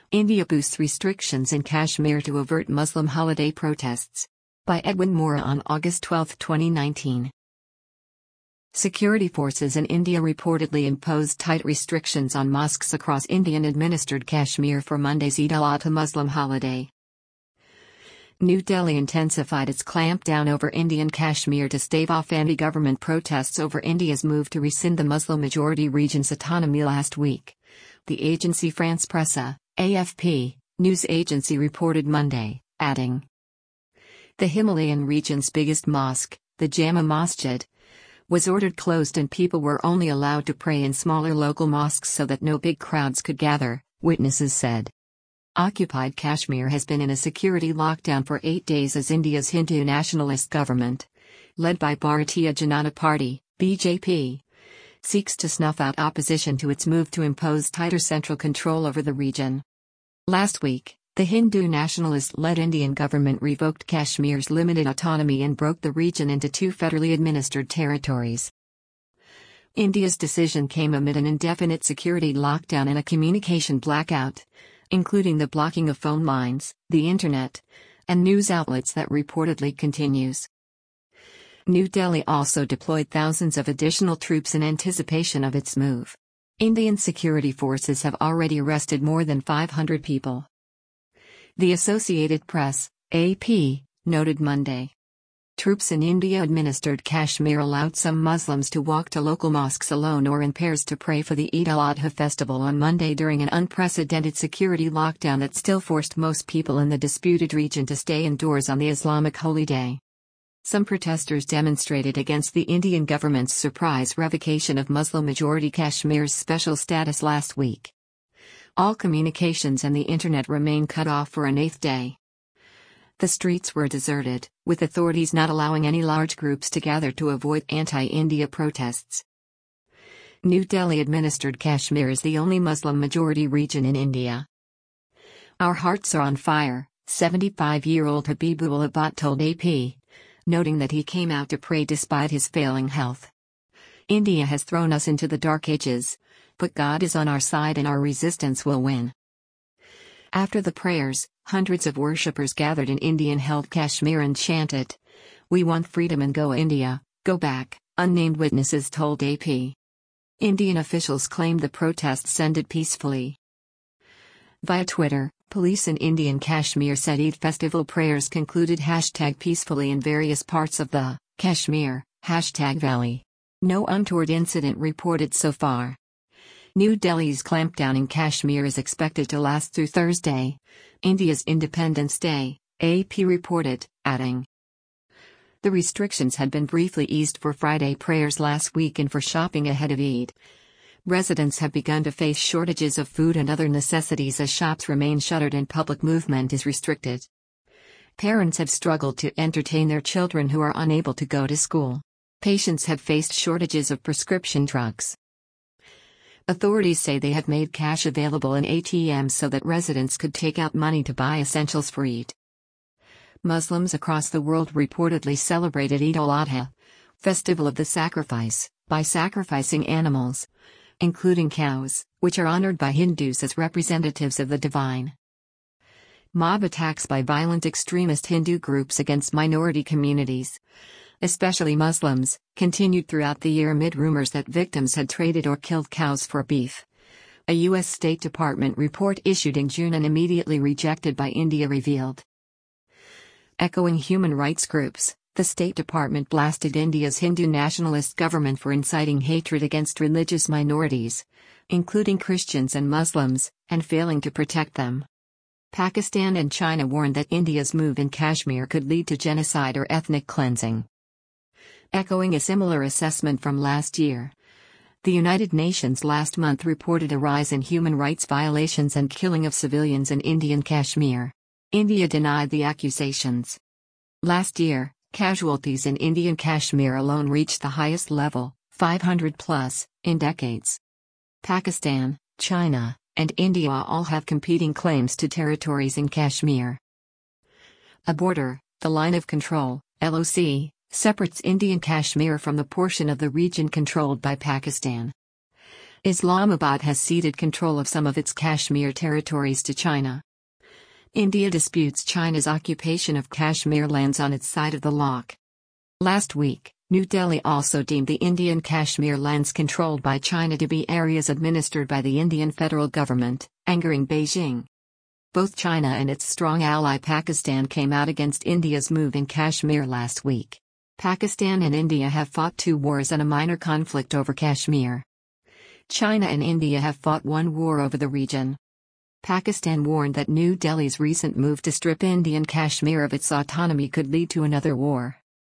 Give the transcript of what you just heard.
India boosts restrictions in Kashmir to avert Muslim holiday protests. By Edwin Moore on August 12, 2019. Security forces in India reportedly imposed tight restrictions on mosques across Indian-administered Kashmir for Monday's Eid al-Adha Muslim holiday. New Delhi intensified its clampdown over Indian Kashmir to stave off anti-government protests over India's move to rescind the Muslim-majority region's autonomy last week. The agency France Presse, AFP, news agency reported Monday, adding, "The Himalayan region's biggest mosque, the Jama Masjid, was ordered closed and people were only allowed to pray in smaller local mosques so that no big crowds could gather," witnesses said. Occupied Kashmir has been in a security lockdown for 8 days as India's Hindu nationalist government, led by Bharatiya Janata Party, BJP, seeks to snuff out opposition to its move to impose tighter central control over the region. Last week, the Hindu nationalist-led Indian government revoked Kashmir's limited autonomy and broke the region into 2 federally administered territories. India's decision came amid an indefinite security lockdown and a communication blackout, including the blocking of phone lines, the internet, and news outlets that reportedly continues. New Delhi also deployed thousands of additional troops in anticipation of its move. Indian security forces have already arrested more than 500 people. The Associated Press, AP, noted Monday. Troops in India-administered Kashmir allowed some Muslims to walk to local mosques alone or in pairs to pray for the Eid al-Adha festival on Monday during an unprecedented security lockdown that still forced most people in the disputed region to stay indoors on the Islamic holy day. Some protesters demonstrated against the Indian government's surprise revocation of Muslim-majority Kashmir's special status last week. All communications and the internet remain cut off for an 8th day. The streets were deserted, with authorities not allowing any large groups to gather to avoid anti-India protests. New Delhi-administered Kashmir is the only Muslim-majority region in India. "Our hearts are on fire," 75-year-old Habibullah Bhatt told AP, noting that he came out to pray despite his failing health. "India has thrown us into the dark ages, but God is on our side and our resistance will win." After the prayers, hundreds of worshippers gathered in Indian-held Kashmir and chanted, "We want freedom and go India, go back," unnamed witnesses told AP. Indian officials claimed the protests ended peacefully. Via Twitter, police in Indian Kashmir said Eid festival prayers concluded #peacefully in various parts of the Kashmir #valley. No untoward incident reported so far. New Delhi's clampdown in Kashmir is expected to last through Thursday, India's Independence Day, AP reported, adding, "The restrictions had been briefly eased for Friday prayers last week and for shopping ahead of Eid. Residents have begun to face shortages of food and other necessities as shops remain shuttered and public movement is restricted. Parents have struggled to entertain their children who are unable to go to school. Patients have faced shortages of prescription drugs. Authorities say they have made cash available in ATMs so that residents could take out money to buy essentials for Eid." Muslims across the world reportedly celebrated Eid al-Adha, festival of the sacrifice, by sacrificing animals, including cows, which are honored by Hindus as representatives of the divine. Mob attacks by violent extremist Hindu groups against minority communities, especially Muslims, continued throughout the year amid rumors that victims had traded or killed cows for beef. A U.S. State Department report issued in June and immediately rejected by India revealed. Echoing human rights groups, the State Department blasted India's Hindu nationalist government for inciting hatred against religious minorities, including Christians and Muslims, and failing to protect them. Pakistan and China warned that India's move in Kashmir could lead to genocide or ethnic cleansing. Echoing a similar assessment from last year, the United Nations last month reported a rise in human rights violations and killing of civilians in Indian Kashmir. India denied the accusations. Last year, casualties in Indian Kashmir alone reached the highest level, 500 plus, in decades. Pakistan, China, and India all have competing claims to territories in Kashmir. A border, the line of control, LOC, separates Indian Kashmir from the portion of the region controlled by Pakistan. Islamabad has ceded control of some of its Kashmir territories to China. India disputes China's occupation of Kashmir lands on its side of the loch. Last week, New Delhi also deemed the Indian Kashmir lands controlled by China to be areas administered by the Indian federal government, angering Beijing. Both China and its strong ally Pakistan came out against India's move in Kashmir last week. Pakistan and India have fought 2 wars and a minor conflict over Kashmir. China and India have fought 1 war over the region. Pakistan warned that New Delhi's recent move to strip Indian Kashmir of its autonomy could lead to another war.